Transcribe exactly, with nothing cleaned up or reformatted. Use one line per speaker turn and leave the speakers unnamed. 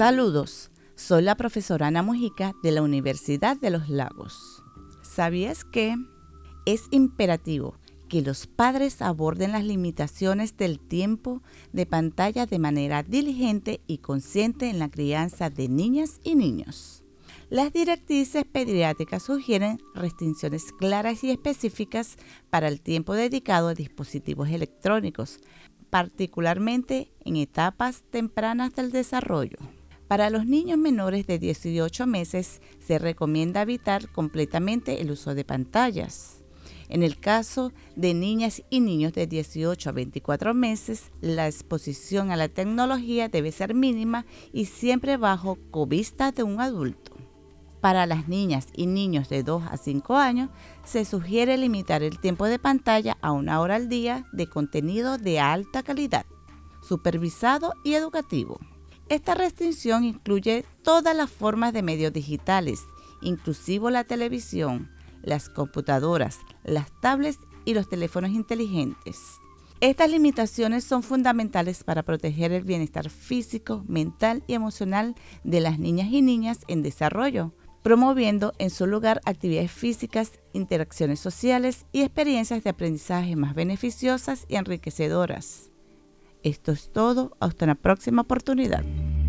Saludos, soy la profesora Ana Mujica de la Universidad de los Lagos. ¿Sabías que es imperativo que los padres aborden las limitaciones del tiempo de pantalla de manera diligente y consciente en la crianza de niñas y niños? Las directrices pediátricas sugieren restricciones claras y específicas para el tiempo dedicado a dispositivos electrónicos, particularmente en etapas tempranas del desarrollo. Para los niños menores de dieciocho meses se recomienda evitar completamente el uso de pantallas. En el caso de niñas y niños de dieciocho a veinticuatro meses, la exposición a la tecnología debe ser mínima y siempre bajo covista de un adulto. Para las niñas y niños de dos a cinco años, se sugiere limitar el tiempo de pantalla a una hora al día de contenido de alta calidad, supervisado y educativo. Esta restricción incluye todas las formas de medios digitales, inclusive la televisión, las computadoras, las tablets y los teléfonos inteligentes. Estas limitaciones son fundamentales para proteger el bienestar físico, mental y emocional de las niñas y niñas en desarrollo, promoviendo en su lugar actividades físicas, interacciones sociales y experiencias de aprendizaje más beneficiosas y enriquecedoras. Esto es todo, hasta una próxima oportunidad.